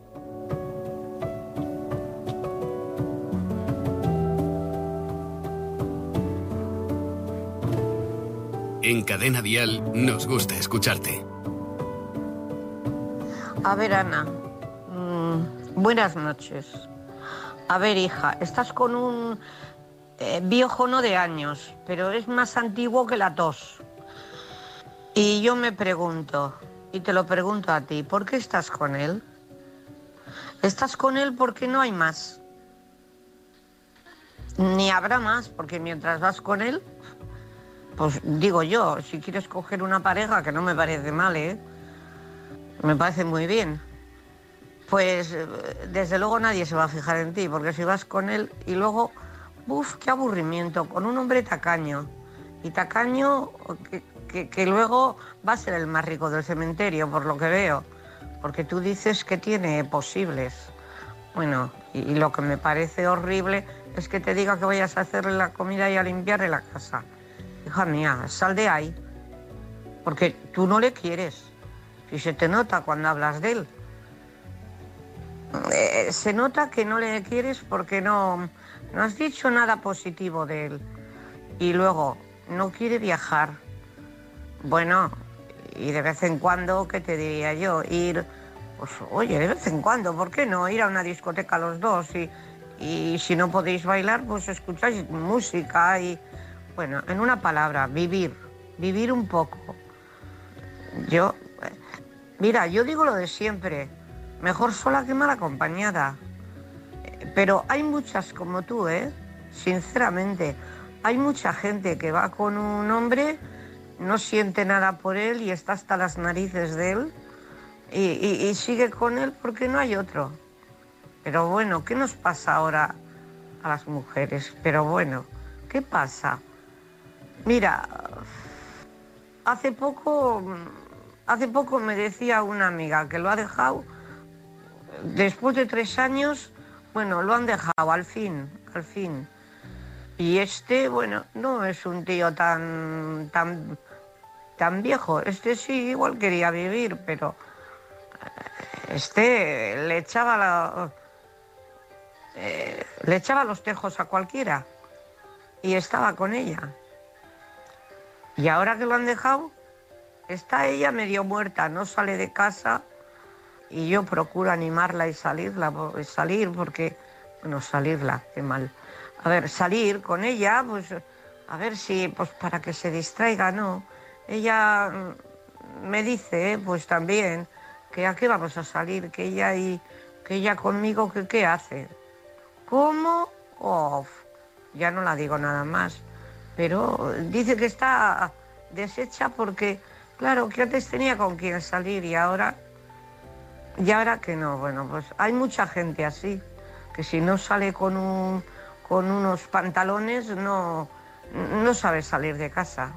En Cadena Dial nos gusta escucharte. A ver, Ana, mmm, buenas noches. A ver, hija, estás con un eh, viejo no de años, pero es más antiguo que la tos. Y yo me pregunto, y te lo pregunto a ti, ¿por qué estás con él? ¿Estás con él porque no hay más? Ni habrá más, porque mientras vas con él, pues digo yo, si quieres coger una pareja, que no me parece mal, ¿eh? Me parece muy bien. Pues desde luego nadie se va a fijar en ti, porque si vas con él y luego, uff, qué aburrimiento, con un hombre tacaño. Y tacaño que, que, que luego va a ser el más rico del cementerio, por lo que veo. Porque tú dices que tiene posibles. Bueno, y, y lo que me parece horrible es que te diga que vayas a hacerle la comida y a limpiarle la casa. Hija mía, sal de ahí. Porque tú no le quieres. Si se te nota cuando hablas de él. Eh, se nota que no le quieres porque no, no has dicho nada positivo de él. Y luego, no quiere viajar. Bueno, y de vez en cuando, ¿qué te diría yo? Ir, pues oye, de vez en cuando, ¿por qué no? Ir a una discoteca los dos y, y si no podéis bailar, pues escucháis música y... Bueno, en una palabra, vivir, vivir un poco. Yo, mira, yo digo lo de siempre, mejor sola que mal acompañada. Pero hay muchas como tú, ¿eh? Sinceramente, hay mucha gente que va con un hombre, no siente nada por él y está hasta las narices de él y, y, y sigue con él porque no hay otro. Pero bueno, ¿qué nos pasa ahora a las mujeres? Pero bueno, ¿qué pasa? Mira, hace poco, hace poco me decía una amiga que lo ha dejado, después de tres años, bueno, lo han dejado al fin, al fin. Y este, bueno, no es un tío tan, tan, tan viejo, este sí igual quería vivir, pero este le echaba la, eh, le echaba los tejos a cualquiera y estaba con ella. Y ahora que lo han dejado, está ella medio muerta, no sale de casa y yo procuro animarla y salirla, salir porque, bueno, salirla, qué mal. A ver, salir con ella, pues, a ver si, pues para que se distraiga, ¿no? Ella me dice, pues también, que a qué vamos a salir, que ella y que ella conmigo, que qué hace. ¿Cómo? Oh, ya no la digo nada más. Pero dice que está deshecha porque, claro, que antes tenía con quien salir y ahora, y ahora que no. Bueno, pues hay mucha gente así, que si no sale con, un, con unos pantalones no, no sabe salir de casa.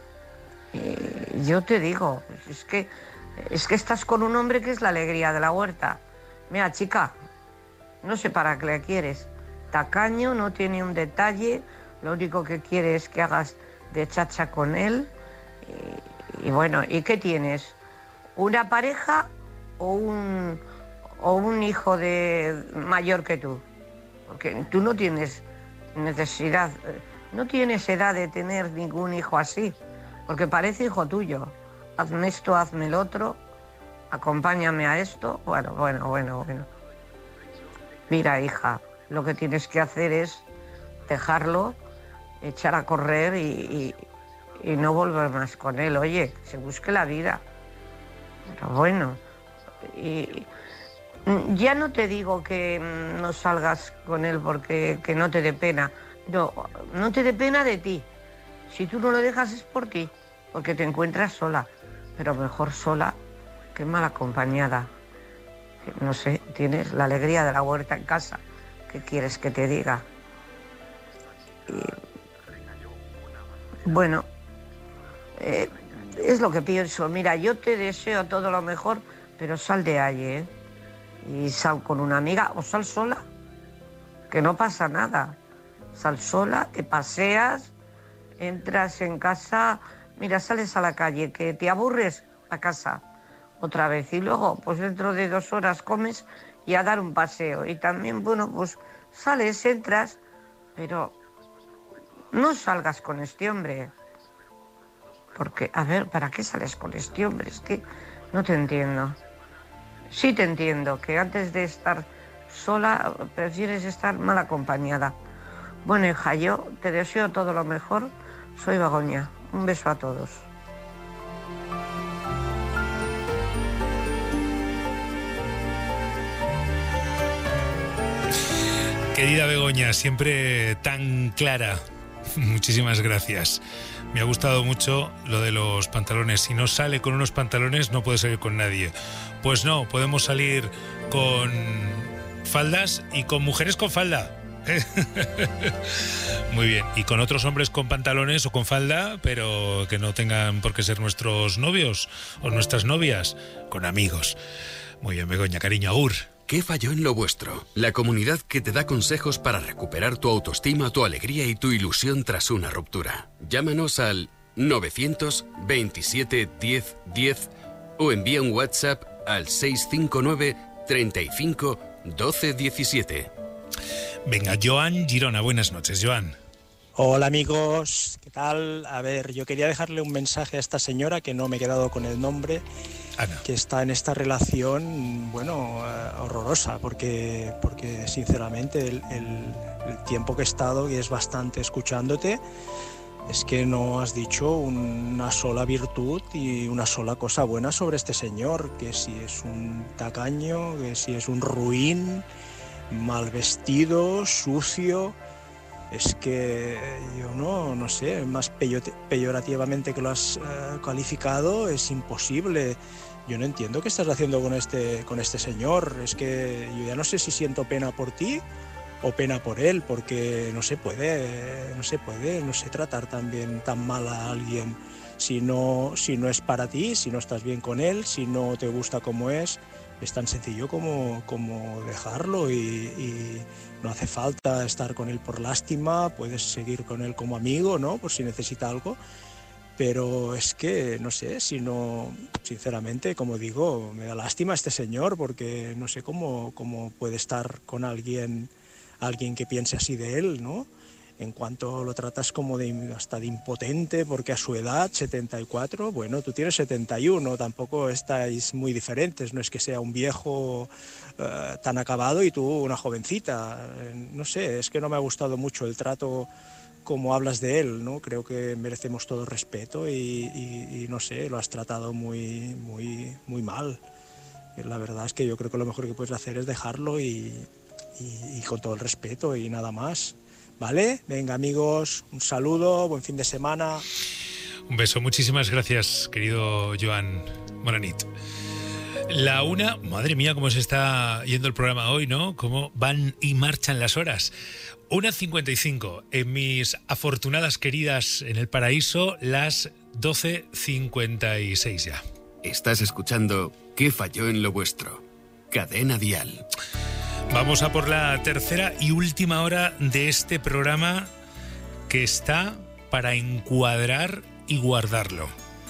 Y yo te digo, es que, es que estás con un hombre que es la alegría de la huerta. Mira, chica, no sé para qué le quieres. Tacaño, no tiene un detalle... Lo único que quiere es que hagas de chacha con él. Y, y bueno, ¿y qué tienes? ¿Una pareja o un, o un hijo de mayor que tú? Porque tú no tienes necesidad, no tienes edad de tener ningún hijo así, porque parece hijo tuyo. Hazme esto, hazme el otro, acompáñame a esto. Bueno, bueno, bueno, bueno. Mira, hija, lo que tienes que hacer es dejarlo, echar a correr y, y, y no volver más con él. Oye, se busque la vida. Pero bueno, y ya no te digo que no salgas con él porque que no te dé pena. No, no te dé pena de ti. Si tú no lo dejas es por ti, porque te encuentras sola. Pero mejor sola que mal acompañada. No sé, tienes la alegría de la huerta en casa. ¿Qué quieres que te diga? Y, bueno, eh, es lo que pienso. Mira, yo te deseo todo lo mejor, pero sal de ahí, ¿eh? Y sal con una amiga o sal sola, que no pasa nada. Sal sola, te paseas, entras en casa, mira, sales a la calle, que te aburres, a casa otra vez. Y luego, pues dentro de dos horas comes y a dar un paseo. Y también, bueno, pues sales, entras, pero no salgas con este hombre. Porque, a ver, ¿para qué sales con este hombre? Es que no te entiendo. Sí te entiendo, que antes de estar sola prefieres estar mal acompañada. Bueno, hija, yo te deseo todo lo mejor. Soy Begoña. Un beso a todos. Querida Begoña, siempre tan clara. Muchísimas gracias. Me ha gustado mucho lo de los pantalones. Si no sale con unos pantalones, no puede salir con nadie. Pues no, podemos salir con faldas y con mujeres con falda. Muy bien. Y con otros hombres con pantalones o con falda, pero que no tengan por qué ser nuestros novios o nuestras novias, con amigos. Muy bien, Begoña, cariño, agur. ¿Qué falló en lo vuestro? La comunidad que te da consejos para recuperar tu autoestima, tu alegría y tu ilusión tras una ruptura. Llámanos al novecientos veintisiete diez diez o envía un WhatsApp al seiscientos cincuenta y nueve treinta y cinco doce diecisiete. Venga, Joan Girona, buenas noches, Joan. Hola amigos, ¿qué tal? A ver, yo quería dejarle un mensaje a esta señora, que no me he quedado con el nombre, Ana, que está en esta relación, bueno, uh, horrorosa, porque, porque sinceramente el, el, el tiempo que he estado, y es bastante escuchándote, es que no has dicho una sola virtud y una sola cosa buena sobre este señor, que si es un tacaño, que si es un ruin, mal vestido, sucio. Es que yo no, no sé, más peyorativamente que lo has uh, calificado, es imposible. Yo no entiendo qué estás haciendo con este, con este señor. Es que yo ya no sé si siento pena por ti o pena por él, porque no se puede, no se puede, no sé tratar tan bien, tan mal a alguien si no, si no es para ti, si no estás bien con él, si no te gusta como es. Es tan sencillo como, como dejarlo y, y no hace falta estar con él por lástima, puedes seguir con él como amigo, ¿no? Por si necesita algo, pero es que, no sé, si no, sinceramente, como digo, me da lástima este señor porque no sé cómo, cómo puede estar con alguien, alguien que piense así de él, ¿no? En cuanto lo tratas como de, hasta de impotente, porque a su edad, setenta y cuatro, bueno, tú tienes setenta y uno, tampoco estáis muy diferentes, no es que sea un viejo uh, tan acabado y tú una jovencita, no sé, es que no me ha gustado mucho el trato como hablas de él, ¿no? Creo que merecemos todo respeto y, y, y no sé, lo has tratado muy, muy, muy mal. La verdad es que yo creo que lo mejor que puedes hacer es dejarlo y, y, y con todo el respeto y nada más. ¿Vale? Venga amigos, un saludo, buen fin de semana. Un beso, muchísimas gracias, querido Joan. Buena nit. La una, madre mía, cómo se está yendo el programa hoy, ¿no? Cómo van y marchan las horas. una cincuenta y cinco, en mis afortunadas queridas en el paraíso, las doce cincuenta y seis ya. Estás escuchando ¿Qué falló en lo vuestro? Cadena Dial. Vamos a por la tercera y última hora de este programa que está para encuadrar y guardarlo.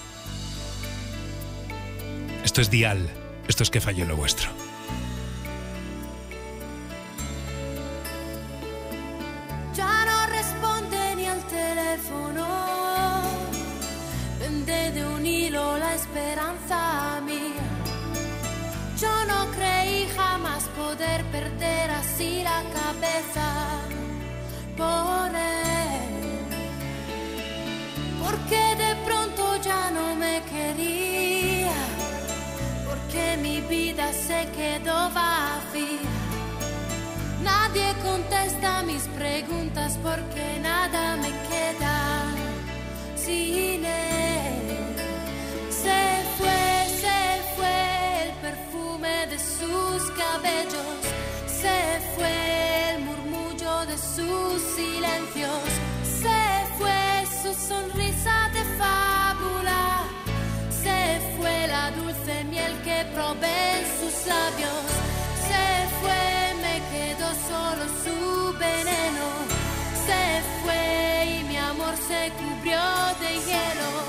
Esto es Dial, esto es ¿Qué falló en lo vuestro? teléfono, pende de un hilo la esperanza mía. Yo no creí jamás poder perder así la cabeza por él, porque de pronto ya no me quería, porque mi vida se quedó vacía. Nadie contesta mis preguntas porque nada me queda sin él. Se fue, se fue el perfume de sus cabellos, se fue el murmullo de sus silencios, se fue su sonrisa de fábula, se fue la dulce miel que probé en sus labios, se fue, me quedó solo su veneno, se fue y mi amor se cubrió de hielo.